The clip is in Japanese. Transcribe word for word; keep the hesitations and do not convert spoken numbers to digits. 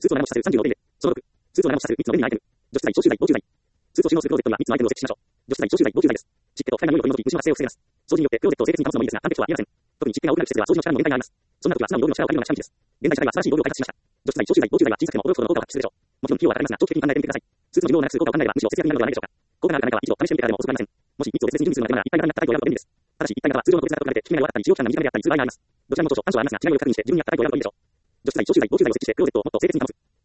スーツをなも示唆するさんじゅうろくページで。そのろく、スーツをなも示唆するみっつのメニューアイテム。除湿剤、消臭剤、防虫剤。スーツを収納するクローゼットにはみっつのアイテムを設置しましょう。除湿剤、消臭剤、防虫剤です。湿気と不快な匂いを取り除き、虫の発生を防げます。掃除によってクローゼットを清潔に保つのもいいですが、完璧とは言えません。特に湿気が多くなる季節では掃除の力の限界があります。そんな時は素直に道具の力を借りるのが近道です。現代社会は素晴らしい道具を開発しました。除湿剤、消臭剤、防虫剤は小さくても驚くほどの効果を発揮するでしょう。もちろん費用はかかりますが、長期的に考えてみてください。スーツの寿命を長くする効果を考えれば、むしろ節約になるのではないでしょうか。効果があるかないかは一度試してみてからでも遅くありません。もしみっつを別々に準備するのであれば、一体型になったタイプを選ぶと便利です。ただし、一体型は通常の個別型と比べて、効き目が弱かったり、使用期間が短めであったりする場合があります。どちらも長所、短所はありますが、違いを確認して、自分に合ったタイプを選ぶといいでしょう。除湿剤、消臭剤、防虫剤を設置して、クローゼットをもっと清潔に保つ。